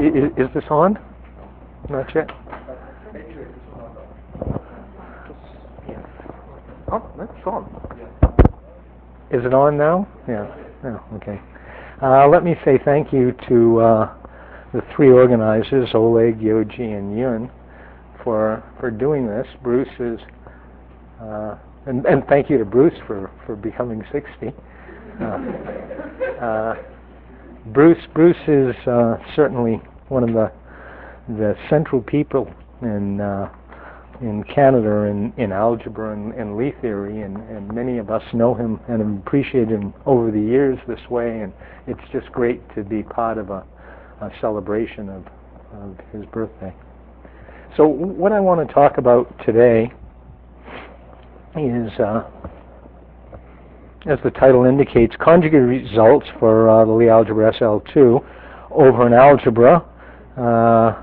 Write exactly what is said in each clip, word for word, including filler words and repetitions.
Is, is this on? Not yet. Oh, that's on. Is it on now? Yeah. Yeah. Okay. Uh, let me say thank you to uh, the three organizers, Oleg, Yoji, and Yun, for for doing this. Bruce is, uh, and, and thank you to Bruce for, for becoming sixty. Uh, uh, Bruce Bruce is uh, certainly one of the the central people in uh, in Canada in, in algebra and, and Lie theory, and, and many of us know him and have appreciated him over the years this way, and it's just great to be part of a, a celebration of, of his birthday. So what I want to talk about today is, uh, as the title indicates, conjugate results for uh, the Lie algebra S L two over an algebra uh,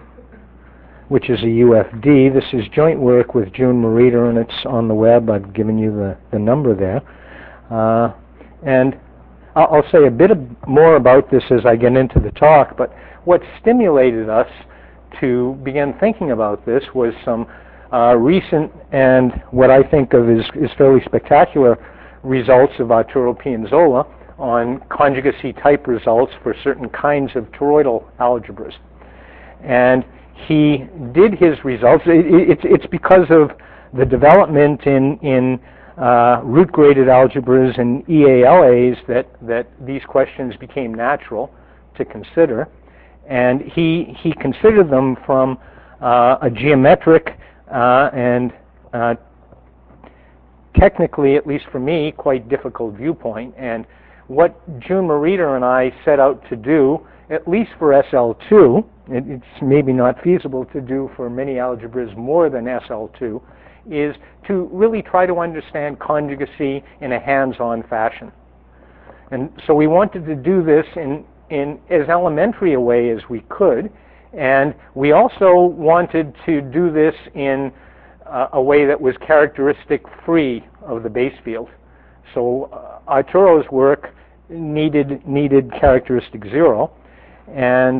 which is a U F D. This is joint work with June Morita, and it's on the web. I've given you the, the number there. Uh, and I'll, I'll say a bit of more about this as I get into the talk, but what stimulated us to begin thinking about this was some uh, recent and what I think of as, as fairly spectacular results of Arturo Pianzola on conjugacy type results for certain kinds of toroidal algebras. And he did his results. It, it, it's, it's because of the development in, in uh, root-graded algebras and E A L As that, that these questions became natural to consider. And he, he considered them from uh, a geometric uh, and uh, technically, at least for me, quite difficult viewpoint. And what June Morita and I set out to do, at least for S L two, it, it's maybe not feasible to do for many algebras more than S L two, is to really try to understand conjugacy in a hands-on fashion. And so we wanted to do this in, in as elementary a way as we could, and we also wanted to do this in uh, a way that was characteristic-free of the base field. So uh, Arturo's work needed needed characteristic zero, and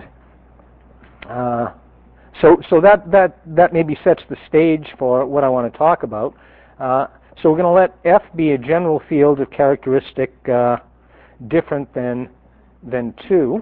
uh, so so that that that maybe sets the stage for what I want to talk about. Uh, so we're going to let F be a general field of characteristic uh, different than than two,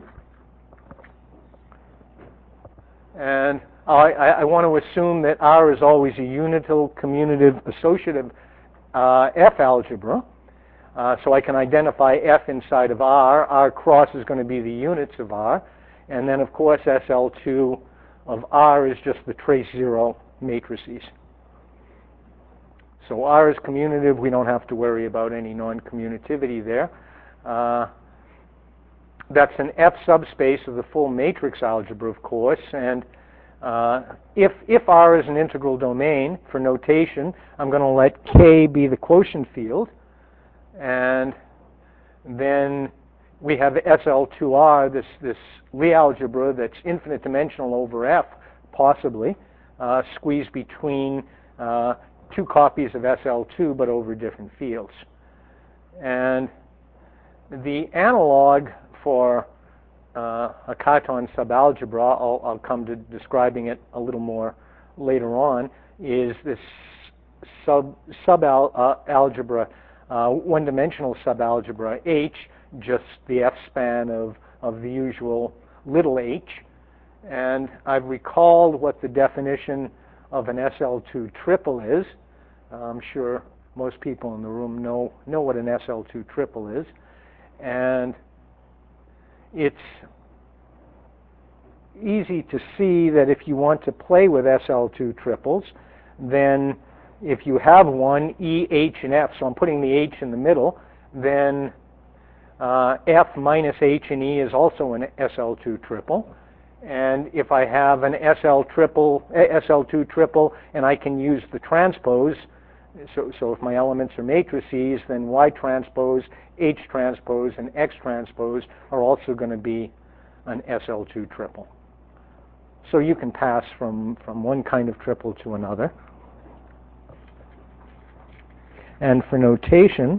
and I, I want to assume that R is always a unital, commutative, associative uh, F algebra. Uh, so I can identify F inside of R. R cross is going to be the units of R. And then, of course, S L two of R is just the trace zero matrices. So R is commutative. We don't have to worry about any non-commutativity there. Uh, that's an F subspace of the full matrix algebra, of course. And uh, if, if R is an integral domain, for notation, I'm going to let K be the quotient field. And then we have S L two R, this, this Lie algebra that's infinite dimensional over F, possibly, uh, squeezed between uh, two copies of S L two, but over different fields. And the analog for uh, a Cartan subalgebra, I'll, I'll come to describing it a little more later on, is this sub, sub-algebra, Uh, one-dimensional subalgebra H, just the F-span of, of the usual little h. And I've recalled what the definition of an S L two triple is. Uh, I'm sure most people in the room know, know what an S L two triple is. And it's easy to see that if you want to play with S L two triples, then if you have one, E, H, and F, so I'm putting the H in the middle, then uh, F minus H and E is also an S L two triple. And if I have an S L triple, S L two triple, and I can use the transpose, so, so if my elements are matrices, then Y transpose, H transpose, and X transpose are also going to be an S L two triple. So you can pass from, from one kind of triple to another. And for notation,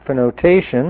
for notation,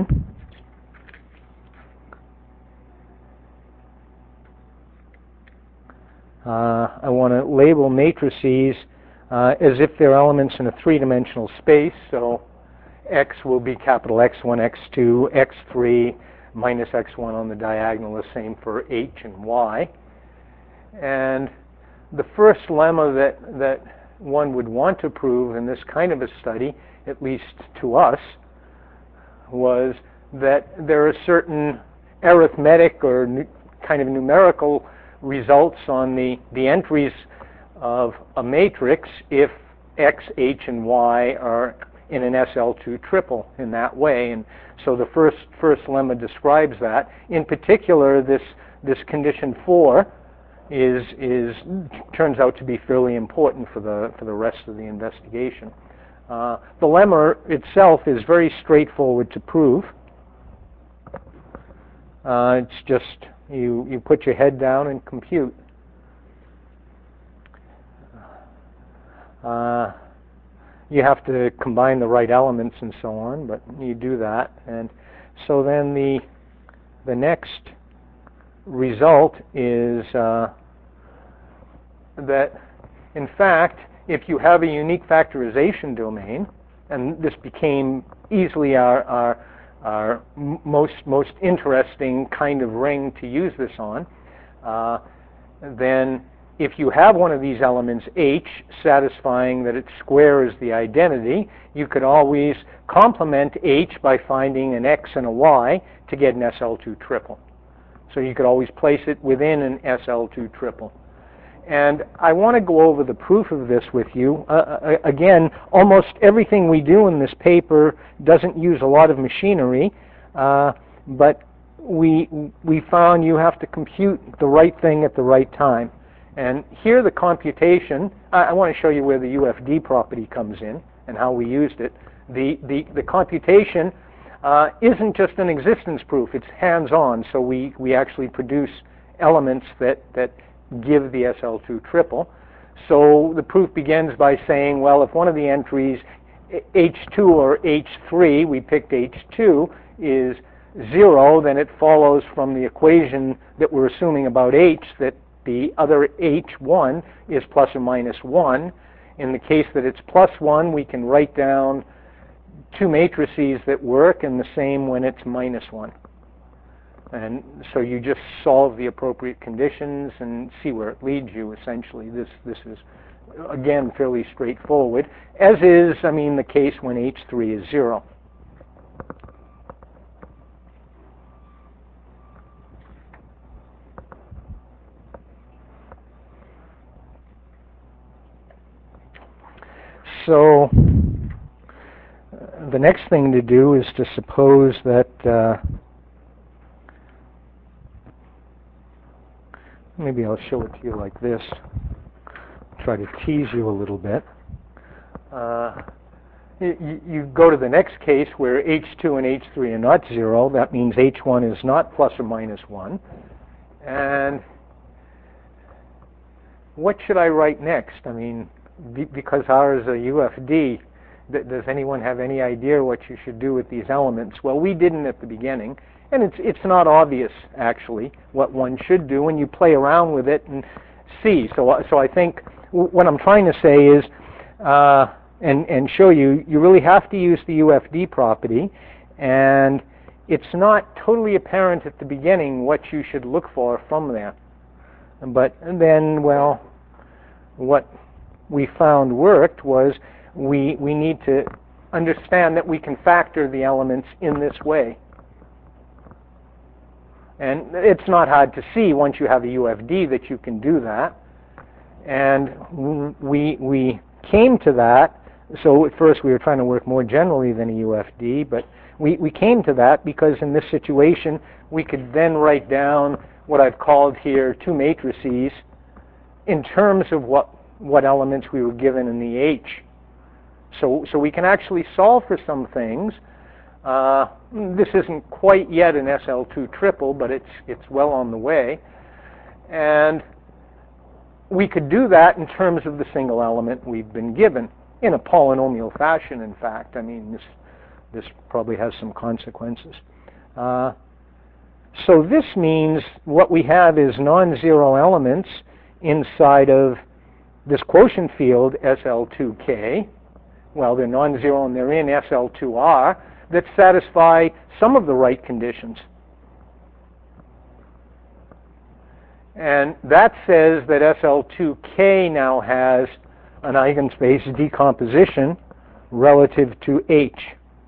uh, I want to label matrices uh, as if they're elements in a three-dimensional space. So X will be capital X one, X two, X three, minus X one on the diagonal, the same for H and Y. And the first lemma that, that one would want to prove in this kind of a study, at least to us, was that there are certain arithmetic or nu- kind of numerical results on the, the entries of a matrix if X, H, and Y are in an S L two triple in that way. And so the first first lemma describes that. In particular, this this condition four is is turns out to be fairly important for the for the rest of the investigation. Uh, the lemma itself is very straightforward to prove. Uh, it's just you you put your head down and compute. Uh, you have to combine the right elements and so on, but you do that. And so then the the next result is uh, that, in fact, if you have a unique factorization domain, and this became easily our, our, our most, most interesting kind of ring to use this on, uh, then if you have one of these elements, H, satisfying that its square is the identity, you could always complement H by finding an X and a Y to get an S L two triple. So you could always place it within an S L two triple. And I want to go over the proof of this with you. Uh, again, almost everything we do in this paper doesn't use a lot of machinery, uh, but we, we found you have to compute the right thing at the right time. And here the computation, I, I want to show you where the U F D property comes in and how we used it. The, the, the computation uh, isn't just an existence proof, it's hands-on, so we, we actually produce elements that, that give the S L two triple. So the proof begins by saying, well, if one of the entries, H two or H three, we picked H two, is zero, then it follows from the equation that we're assuming about H that the other H one is plus or minus one. In the case that it's plus one, we can write down two matrices that work, and the same when it's minus one. And so you just solve the appropriate conditions and see where it leads you, essentially. This, this is, again, fairly straightforward, as is, I mean, the case when H three is zero. So uh, the next thing to do is to suppose that uh, maybe I'll show it to you like this, try to tease you a little bit. Uh, you, you go to the next case where H two and H three are not zero. That means H one is not plus or minus one. And what should I write next? I mean, be, because ours is a U F D, th- does anyone have any idea what you should do with these elements? Well, we didn't at the beginning. And it's it's not obvious, actually, what one should do when you play around with it and see. So so I think w- what I'm trying to say is, uh, and, and show you, you really have to use the U F D property. And it's not totally apparent at the beginning what you should look for from there. But then, well, what we found worked was we we need to understand that we can factor the elements in this way. And it's not hard to see once you have a U F D that you can do that. And we we came to that. So at first we were trying to work more generally than a U F D, but we, we came to that because in this situation we could then write down what I've called here two matrices in terms of what, what elements we were given in the H. So, so we can actually solve for some things. Uh, this isn't quite yet an S L two triple, but it's it's well on the way. And we could do that in terms of the single element we've been given, in a polynomial fashion, in fact. I mean, this this probably has some consequences. Uh, so this means what we have is non-zero elements inside of this quotient field S L two K. Well, they're non-zero and they're in S L two R that satisfy some of the right conditions. And that says that S L two K now has an eigenspace decomposition relative to H.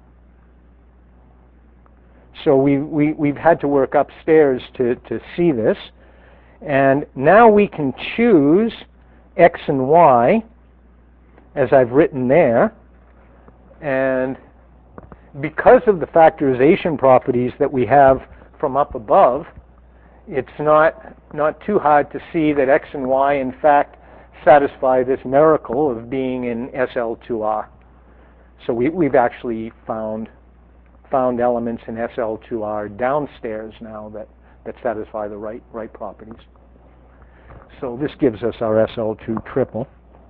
So we, we, we've had to work upstairs to, to see this. And now we can choose X and Y, as I've written there. And because of the factorization properties that we have from up above, it's not, not too hard to see that X and Y, in fact, satisfy this miracle of being in S L two R. So we, we've actually found, found elements in S L two R downstairs now that, that satisfy the right, right properties. So this gives us our S L two triple.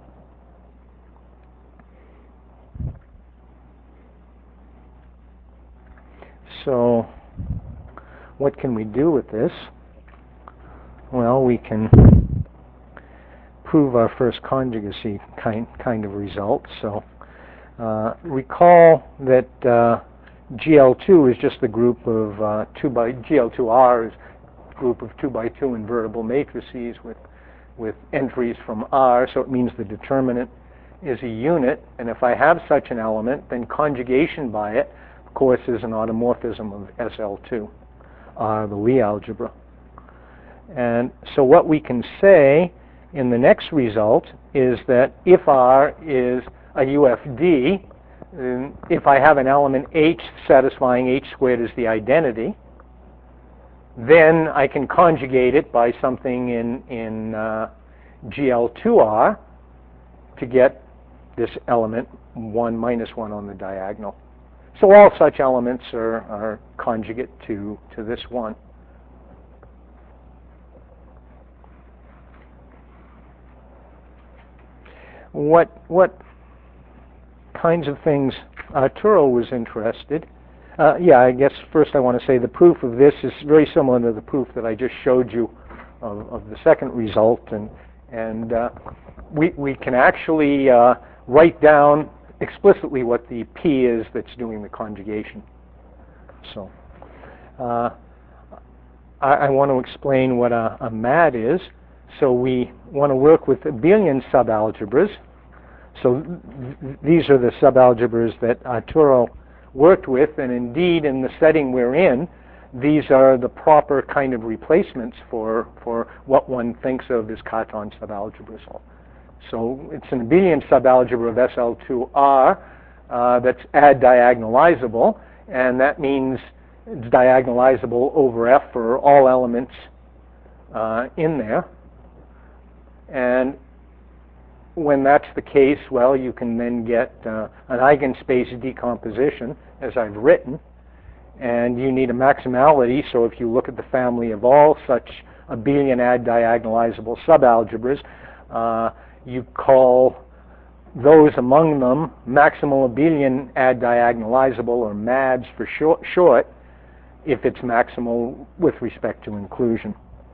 So what can we do with this? Well, we can prove our first conjugacy kind, kind of result. So uh, recall that uh, G L two is just the group of uh, two by, G L two R is a group of two by two invertible matrices with, with entries from R, so it means the determinant is a unit, and if I have such an element, then conjugation by it, of course, is an automorphism of S L two, R, the Lie algebra. And so what we can say in the next result is that if R is a U F D, if I have an element H satisfying H squared as the identity, then I can conjugate it by something in, in uh, G L two R to get this element one minus one on the diagonal. So all such elements are, are conjugate to, to this one. What, what kinds of things Arturo was interested? Uh, yeah, I guess first I want to say the proof of this is very similar to the proof that I just showed you of, of the second result, and, and uh, we, we can actually uh, write down explicitly what the P is that's doing the conjugation. So uh, I, I want to explain what a, a M A D is. So we want to work with abelian subalgebras. So th these are the subalgebras that Arturo worked with, and indeed in the setting we're in, these are the proper kind of replacements for, for what one thinks of as Cartan subalgebras. So it's an abelian subalgebra of S L two R uh, that's add diagonalizable, and that means it's diagonalizable over F for all elements uh, in there. And when that's the case, well, you can then get uh, an eigenspace decomposition, as I've written, and you need a maximality. So if you look at the family of all such abelian add diagonalizable subalgebras, uh, you call those among them maximal abelian add diagonalizable, or M A Ds for short, short, if it's maximal with respect to inclusion.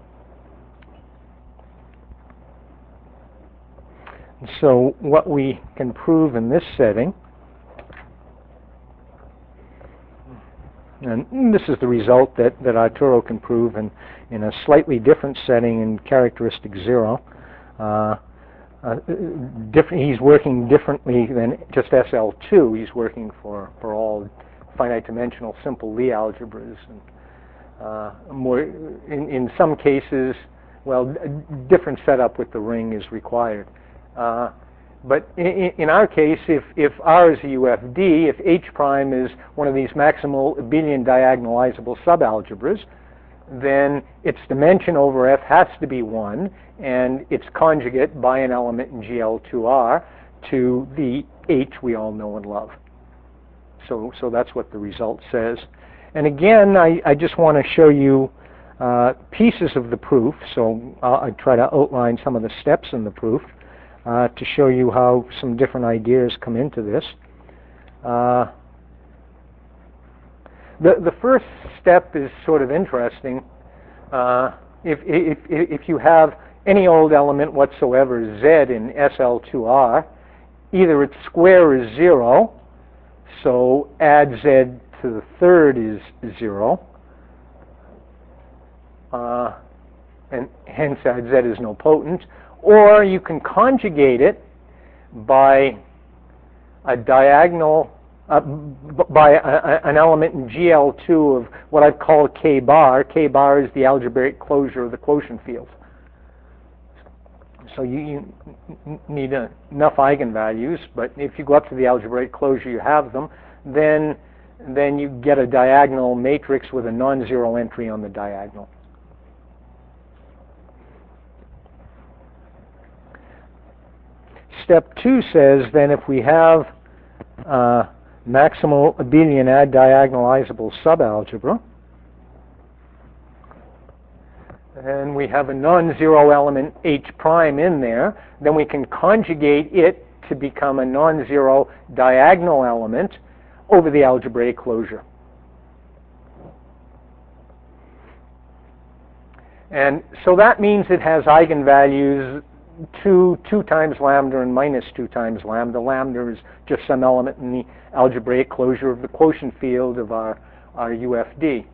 So what we can prove in this setting, and this is the result that, that Arturo can prove in, in a slightly different setting in characteristic zero. Uh, uh, different, he's working differently than just S L two. He's working for, for all finite dimensional simple Lie algebras. And, uh, more, in, in some cases, well, a different setup with the ring is required. Uh, but in, in our case, if, if R is a U F D, if H prime is one of these maximal abelian diagonalizable subalgebras, then its dimension over F has to be one, and its conjugate by an element in G L two R to the H we all know and love. So, so that's what the result says. And again, I, I just want to show you uh, pieces of the proof. So I'll, I'll try to outline some of the steps in the proof uh, to show you how some different ideas come into this. Uh, The, the first step is sort of interesting. Uh, if, if, if you have any old element whatsoever, Z in S L two R, either its square is zero, so add Z to the third is zero, uh, and hence add Z is nilpotent, or you can conjugate it by a diagonal, uh, by a, a, an element in G L two of what I've called K bar. K bar is the algebraic closure of the quotient field. So you, you need uh, enough eigenvalues, but if you go up to the algebraic closure, you have them, then, then you get a diagonal matrix with a non-zero entry on the diagonal. Step two says then if we have uh, maximal abelian add diagonalizable subalgebra, and we have a non-zero element H prime in there, then we can conjugate it to become a non-zero diagonal element over the algebraic closure. And so that means it has eigenvalues two, two times lambda and minus two times lambda. Lambda is just some element in the algebraic closure of the quotient field of our, our U F D.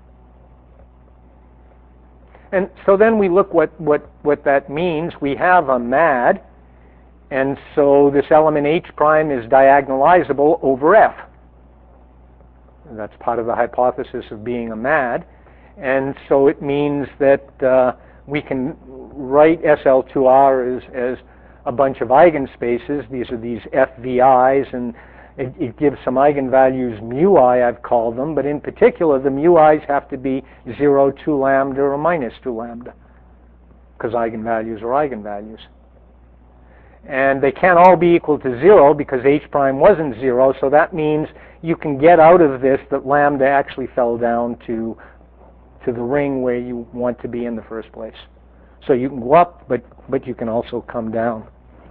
And so then we look what, what, what that means. We have a M A D, and so this element H prime is diagonalizable over F. And that's part of the hypothesis of being a M A D. And so it means that uh, we can write S L two R as, as a bunch of eigenspaces. These are these F V Is, and it, it gives some eigenvalues mu I, I've called them, but in particular the mu I's have to be zero, two lambda, or minus two lambda, because eigenvalues are eigenvalues. And they can't all be equal to zero because H prime wasn't zero, so that means you can get out of this that lambda actually fell down to to the ring where you want to be in the first place. So you can go up, but, but you can also come down.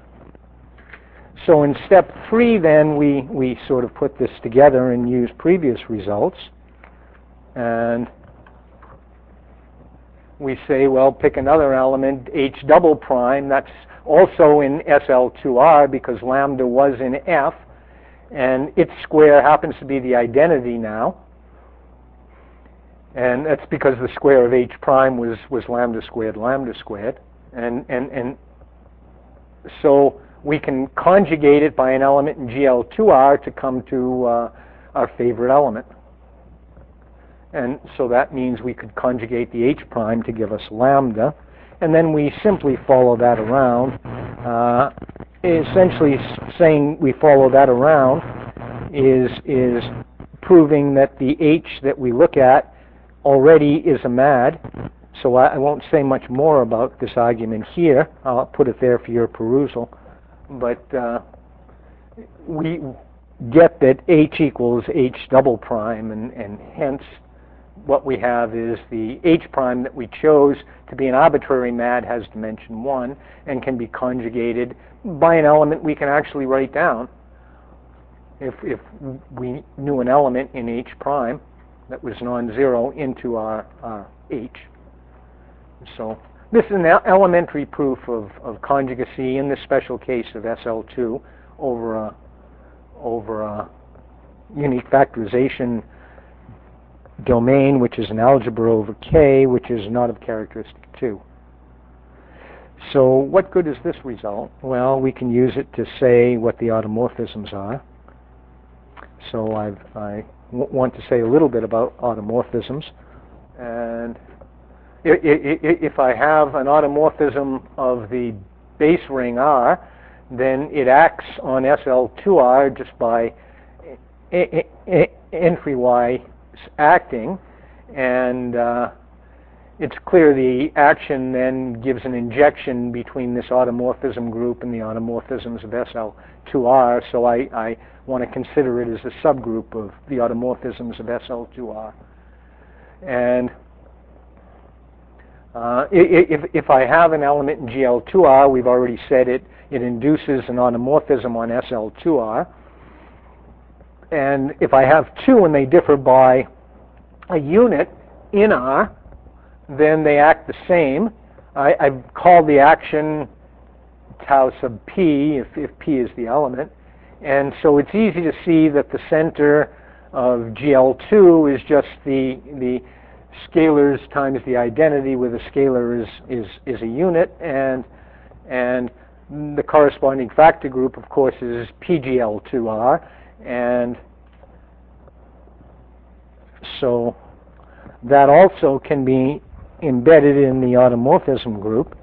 So in step three, then, we, we sort of put this together and use previous results. And we say, well, pick another element, H double prime. That's also in S L two R because lambda was in F. And its square happens to be the identity now. And that's because the square of H prime was, was lambda squared, lambda squared. And, and, and so we can conjugate it by an element in G L two R to come to uh, our favorite element. And so that means we could conjugate the H prime to give us lambda. And then we simply follow that around. Uh, essentially saying we follow that around is, is proving that the H that we look at already is a M A D, so I, I won't say much more about this argument here. I'll put it there for your perusal. But uh, we get that H equals H double prime, and, and hence what we have is the H prime that we chose to be an arbitrary M A D has dimension one and can be conjugated by an element we can actually write down. If, if we knew an element in H prime that was non-zero into our, our H. So this is an elementary proof of, of conjugacy in this special case of S L two over a, over a unique factorization domain, which is an algebra over K, which is not of characteristic two. So what good is this result? Well, we can use it to say what the automorphisms are. So I've, I want to say a little bit about automorphisms. And if I have an automorphism of the base ring R, then it acts on S L two R just by entry-wise acting, and uh, it's clear the action then gives an injection between this automorphism group and the automorphisms of S L two R, so I, I want to consider it as a subgroup of the automorphisms of S L two R. And uh, if, if I have an element in G L two R, we've already said it, it induces an automorphism on S L two R. And if I have two and they differ by a unit in R, then they act the same. I, I've called the action tau sub p, if, if p is the element. And so it's easy to see that the center of G L two is just the, the scalars times the identity, where the scalar is, is, is a unit, and, and the corresponding factor group, of course, is P G L two R. And so that also can be embedded in the automorphism group.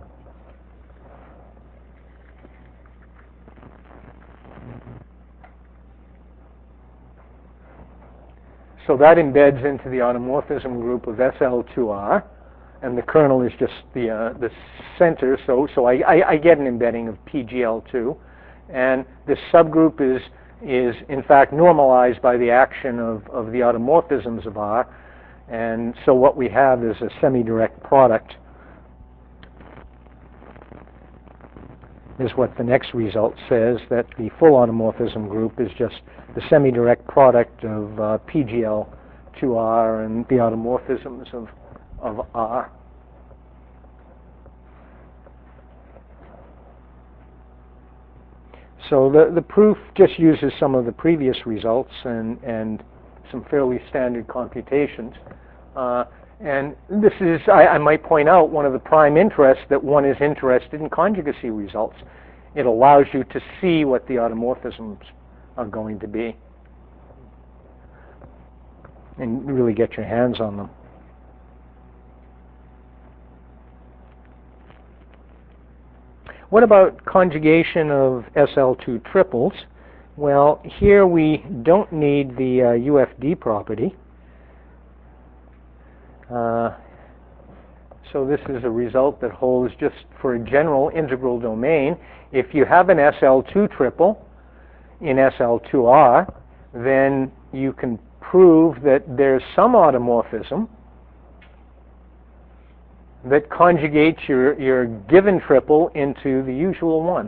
So that embeds into the automorphism group of S L two R, and the kernel is just the uh, the center. So so I, I, I get an embedding of P G L two, and this subgroup is is in fact normalized by the action of of the automorphisms of R, and so what we have is a semi-direct product. Is what the next result says, that the full automorphism group is just the semi-direct product of uh, P G L two R and the automorphisms of, of R. So the, the proof just uses some of the previous results and, and some fairly standard computations. Uh, and this is, I, I might point out, one of the prime interests that one is interested in conjugacy results. It allows you to see what the automorphisms are going to be and really get your hands on them. What about conjugation of S L two triples? Well, here we don't need the uh, U F D property. Uh, so this is a result that holds just for a general integral domain. If you have an S L two triple in S L two R, then you can prove that there's some automorphism that conjugates your, your given triple into the usual one.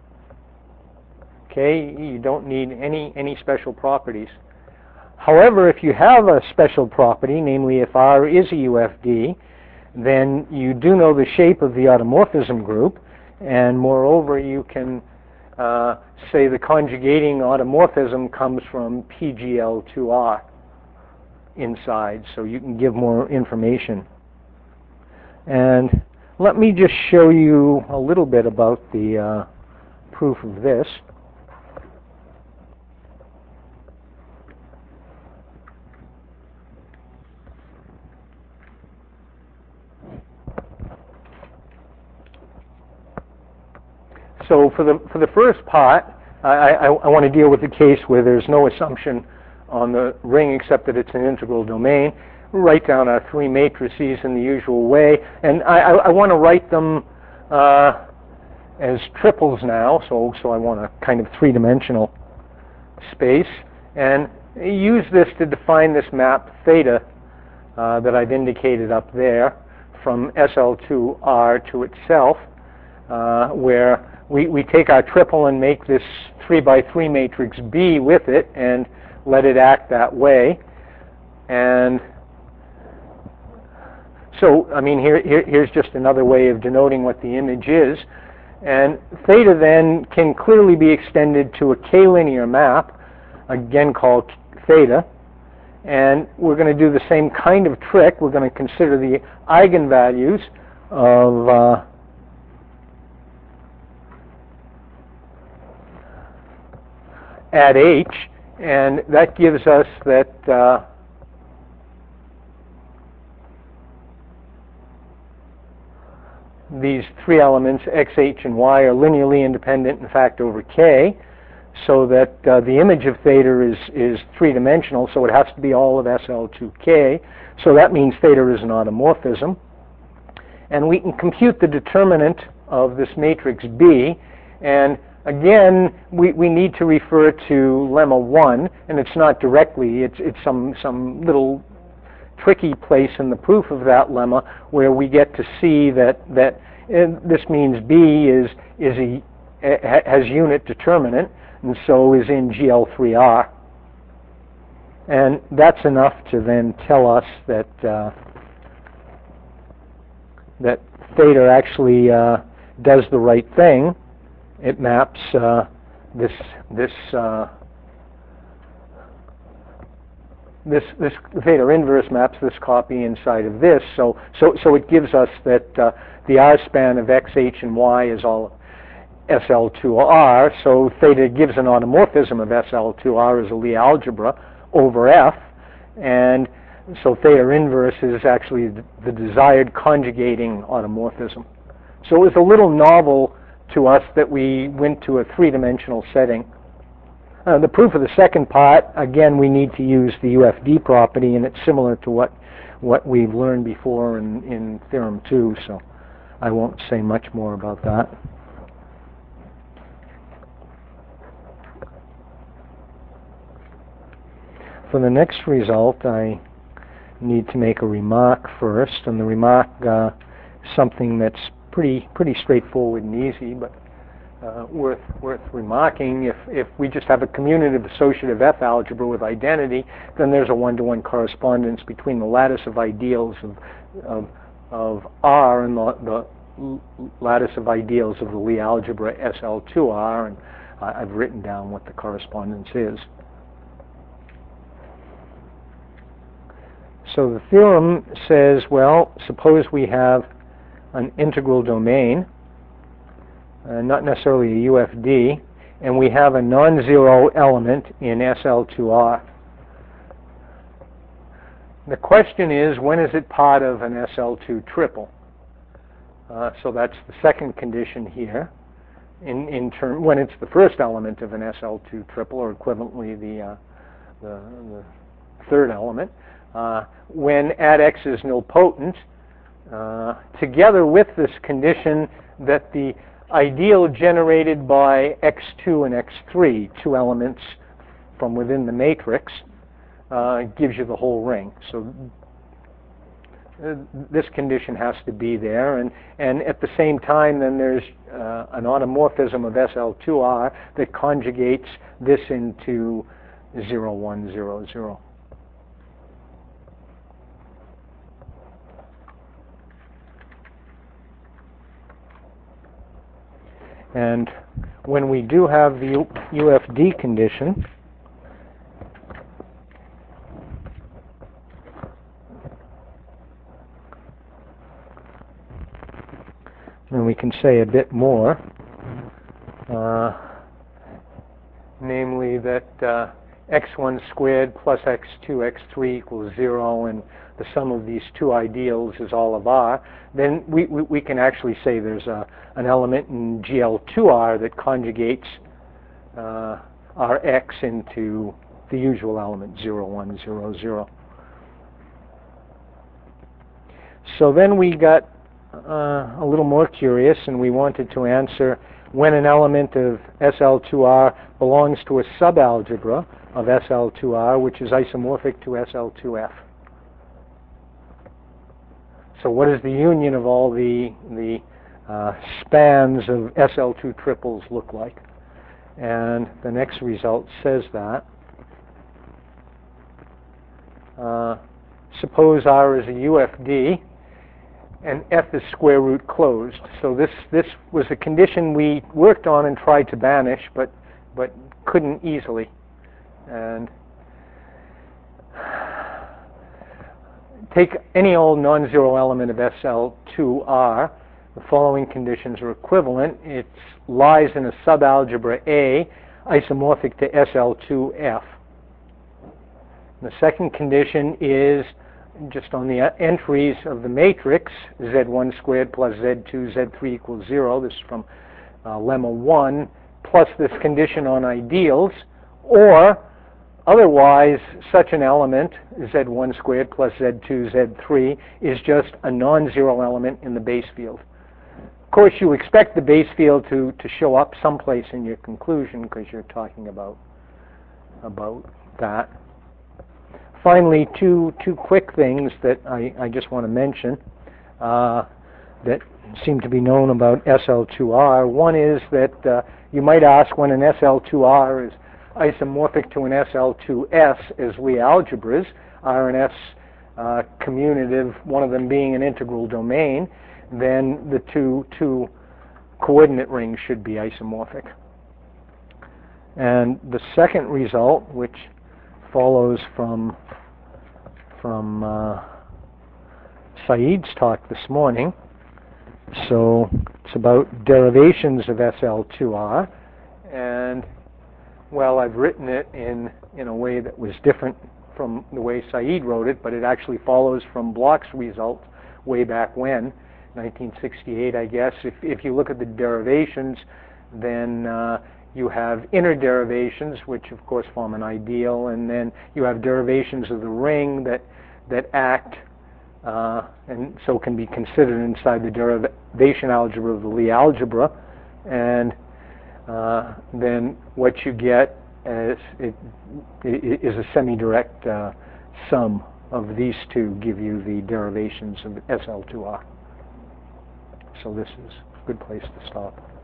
Okay, you don't need any, any special properties. However, if you have a special property, namely if R is a U F D, then you do know the shape of the automorphism group, and moreover, you can uh, say the conjugating automorphism comes from P G L two R inside, so you can give more information. And let me just show you a little bit about the uh, proof of this. So for the for the first part, I, I, I want to deal with the case where there's no assumption on the ring except that it's an integral domain. Write down our three matrices in the usual way, and I, I, I want to write them uh, as triples now. So so I want a kind of three-dimensional space, and use this to define this map theta uh, that I've indicated up there from S L two R to itself, uh, where We, we take our triple and make this three by three matrix B with it and let it act that way. And so, I mean, here, here, here's just another way of denoting what the image is. And theta then can clearly be extended to a k-linear map, again called theta. And we're going to do the same kind of trick. We're going to consider the eigenvalues of uh, at H, and that gives us that uh, these three elements, X, H, and Y, are linearly independent, in fact, over K, so that uh, the image of theta is, is three-dimensional, so it has to be all of S L two K. So that means theta is an automorphism. And we can compute the determinant of this matrix B, and again, we, we need to refer to lemma one, and it's not directly, it's, it's some, some little tricky place in the proof of that lemma where we get to see that, that this means B is, is a, has unit determinant, and so is in G L three R. And that's enough to then tell us that uh, that theta actually uh, does the right thing. It maps uh, this this uh, this this theta inverse maps this copy inside of this. So so so it gives us that uh, the R span of X, H, and Y is all S L two R. So theta gives an automorphism of S L two R as a Lie algebra over F, and so theta inverse is actually the, the desired conjugating automorphism. So it was a little novel to us that we went to a three-dimensional setting. Uh, the proof of the second part, again, we need to use the U F D property, and it's similar to what what we've learned before in, in theorem two, so I won't say much more about that. For the next result, I need to make a remark first, and the remark uh, something that's pretty pretty straightforward and easy, but uh, worth worth remarking. If if we just have a commutative associative F algebra with identity, then there's a one-to-one correspondence between the lattice of ideals of of, of R and the, the lattice of ideals of the Lie algebra S L two R, and uh, I've written down what the correspondence is. So the theorem says, well, suppose we have an integral domain, uh, not necessarily a U F D, and we have a non-zero element in S L two R. The question is, when is it part of an S L two triple? Uh, so that's the second condition here. In, in term, when it's the first element of an S L two triple, or equivalently the, uh, the, the third element. Uh, when at X is nilpotent, uh, together with this condition that the ideal generated by X two and X three, two elements from within the matrix, uh, gives you the whole ring. So uh, this condition has to be there, and, and at the same time then there's uh, an automorphism of S L two R that conjugates this into zero, one, zero, zero. And when we do have the U F D condition, then we can say a bit more, uh, namely that uh, x one squared plus x two, x three equals zero, and the sum of these two ideals is all of R, then we, we, we can actually say there's a, an element in G L two R that conjugates uh, our X into the usual element, zero, one, zero, zero. So then we got uh, a little more curious, and we wanted to answer when an element of S L two R belongs to a subalgebra of S L two R, which is isomorphic to S L two F. So what does the union of all the, the uh, spans of S L two triples look like? And the next result says that. Uh, suppose R is a U F D, and F is square root closed. So this, this was a condition we worked on and tried to banish, but, but couldn't easily. And take any old non-zero element of S L two R. The following conditions are equivalent. It lies in a subalgebra A, isomorphic to S L two F. The second condition is just on the entries of the matrix, Z one squared plus Z two, Z three equals zero. This is from uh, lemma one, plus this condition on ideals, or otherwise, such an element, Z one squared plus Z two, Z three, is just a non-zero element in the base field. Of course, you expect the base field to, to show up someplace in your conclusion because you're talking about, about that. Finally, two, two quick things that I, I just want to mention uh, that seem to be known about S L two R. One is that uh, you might ask when an S L two R is isomorphic to an S L two S as Lie algebras, R and S uh, commutative, one of them being an integral domain, then the two, two coordinate rings should be isomorphic. And the second result, which follows from, from uh, Saeed's talk this morning, so it's about derivations of S L two R, and well, I've written it in, in a way that was different from the way Saeed wrote it, but it actually follows from Bloch's result way back when, nineteen sixty-eight, I guess. If, if you look at the derivations, then uh, you have inner derivations, which of course form an ideal, and then you have derivations of the ring that, that act uh, and so can be considered inside the derivation algebra of the Lie algebra, and uh, then what you get is, it, it is a semi-direct uh, sum of these two give you the derivations of S L two R. So this is a good place to stop.